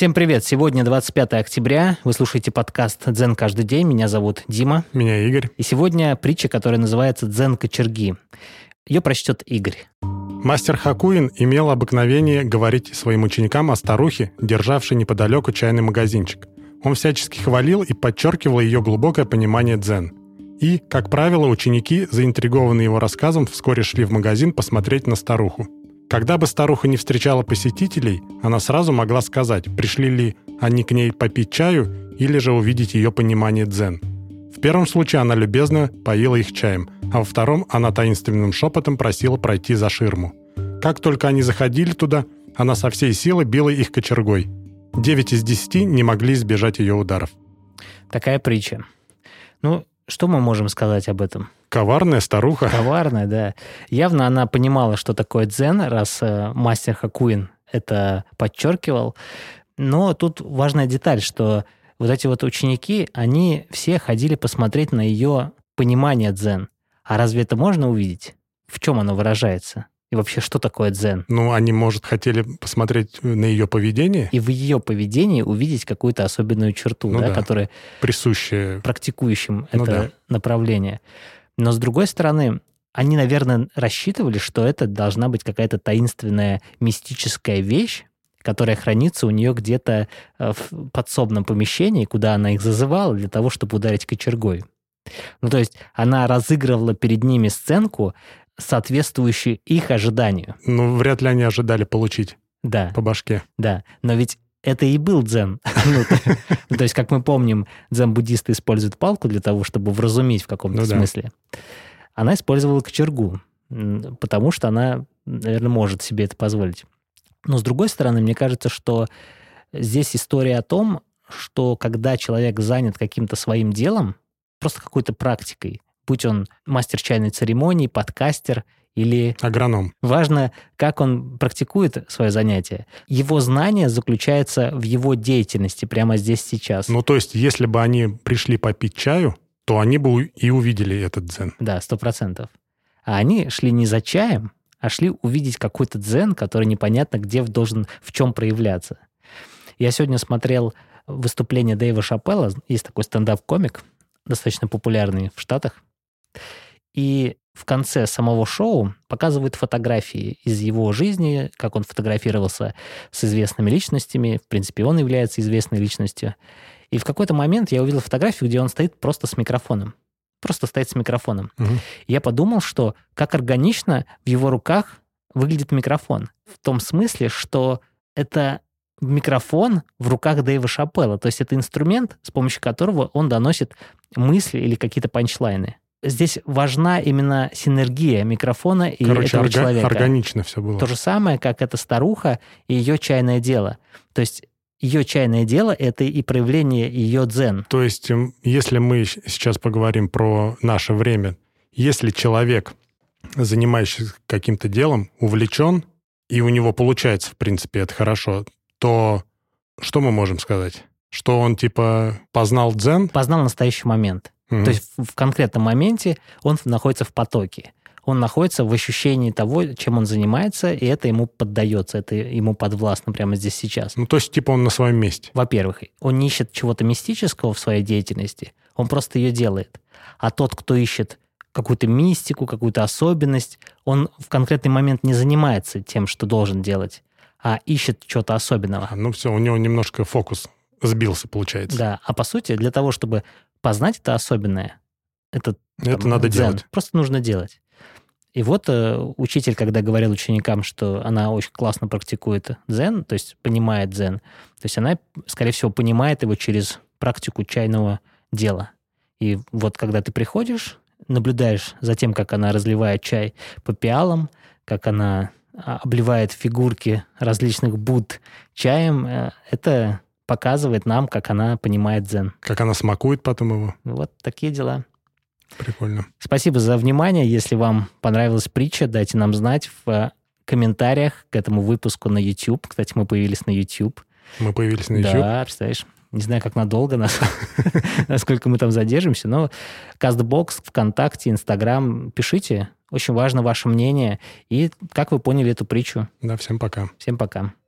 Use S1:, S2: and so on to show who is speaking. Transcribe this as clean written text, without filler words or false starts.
S1: Всем привет! Сегодня 25 октября. Вы слушаете подкаст «Дзен каждый день». Меня зовут Дима.
S2: Меня Игорь.
S1: И сегодня притча, которая называется «Дзен кочерги». Ее прочтет Игорь.
S2: Мастер Хакуин имел обыкновение говорить своим ученикам о старухе, державшей неподалеку чайный магазинчик. Он всячески хвалил и подчеркивал ее глубокое понимание дзен. И, как правило, ученики, заинтригованные его рассказом, вскоре шли в магазин посмотреть на старуху. Когда бы старуха не встречала посетителей, она сразу могла сказать, пришли ли они к ней попить чаю или же увидеть ее понимание дзен. В первом случае она любезно поила их чаем, а во втором она таинственным шепотом просила пройти за ширму. Как только они заходили туда, она со всей силы била их кочергой. 9 из 10 не могли избежать ее ударов.
S1: Такая притча. Что мы можем сказать об этом?
S2: Коварная старуха.
S1: Коварная, да. Явно она понимала, что такое дзен, раз мастер Хакуин это подчеркивал. Но тут важная деталь, что вот эти вот ученики, они все ходили посмотреть на ее понимание дзен. А разве это можно увидеть? В чем оно выражается? И вообще, что такое дзен?
S2: Они, может, хотели посмотреть на ее поведение?
S1: И в ее поведении увидеть какую-то особенную черту, которая
S2: присущая
S1: практикующим это направление. Но, с другой стороны, они, наверное, рассчитывали, что это должна быть какая-то таинственная мистическая вещь, которая хранится у нее где-то в подсобном помещении, куда она их зазывала для того, чтобы ударить кочергой. То есть она разыгрывала перед ними сценку, соответствующую их ожиданию.
S2: Вряд ли они ожидали получить по башке.
S1: Да, но ведь это и был дзен. То есть, как мы помним, дзен-буддисты используют палку для того, чтобы вразумить в каком-то смысле. Она использовала кочергу, потому что она, наверное, может себе это позволить. Но, с другой стороны, мне кажется, что здесь история о том, что когда человек занят каким-то своим делом, просто какой-то практикой, будь он мастер чайной церемонии, подкастер или
S2: агроном.
S1: Важно, как он практикует свое занятие. Его знание заключается в его деятельности прямо здесь, сейчас.
S2: То есть, если бы они пришли попить чаю, то они бы и увидели этот дзен.
S1: Да, 100%. А они шли не за чаем, а шли увидеть какой-то дзен, который непонятно где должен в чем проявляться. Я сегодня смотрел выступление Дэйва Шапелла, есть такой стендап-комик, достаточно популярный в Штатах, и в конце самого шоу показывают фотографии из его жизни, как он фотографировался с известными личностями. В принципе, он является известной личностью. И в какой-то момент я увидел фотографию, где он стоит просто с микрофоном. Просто стоит с микрофоном.
S2: Угу.
S1: И я подумал, что как органично в его руках выглядит микрофон. В том смысле, что это микрофон в руках Дэйва Шапелла. То есть это инструмент, с помощью которого он доносит мысли или какие-то панчлайны. Здесь важна именно синергия микрофона и этого человека.
S2: Органично все было.
S1: То же самое, как эта старуха и ее чайное дело. То есть ее чайное дело — это и проявление ее дзен.
S2: То есть если мы сейчас поговорим про наше время, если человек, занимающийся каким-то делом, увлечен, и у него получается, в принципе, это хорошо, то что мы можем сказать? Что он познал дзен?
S1: Познал настоящий момент. То есть в конкретном моменте он находится в потоке. Он находится в ощущении того, чем он занимается, и это ему поддается, это ему подвластно прямо здесь сейчас.
S2: То есть он на своем месте.
S1: Во-первых, он не ищет чего-то мистического в своей деятельности, он просто ее делает. А тот, кто ищет какую-то мистику, какую-то особенность, он в конкретный момент не занимается тем, что должен делать, а ищет чего-то особенного.
S2: Все, у него немножко фокус сбился, получается.
S1: Да, а по сути, для того, чтобы познать это особенное, это
S2: надо делать.
S1: Просто нужно делать. И вот учитель, когда говорил ученикам, что она очень классно практикует дзен, то есть понимает дзен, то есть она, скорее всего, понимает его через практику чайного дела. И вот когда ты приходишь, наблюдаешь за тем, как она разливает чай по пиалам, как она обливает фигурки различных Будд чаем, это показывает нам, как она понимает дзен.
S2: Как она смакует потом его.
S1: Вот такие дела.
S2: Прикольно.
S1: Спасибо за внимание. Если вам понравилась притча, дайте нам знать в комментариях к этому выпуску на YouTube. Кстати, мы появились на YouTube.
S2: Мы появились на YouTube?
S1: Да, представляешь. Не знаю, как надолго, насколько мы там задержимся, но CastBox, ВКонтакте, Инстаграм, пишите. Очень важно ваше мнение и как вы поняли эту притчу.
S2: Да, всем пока.
S1: Всем пока.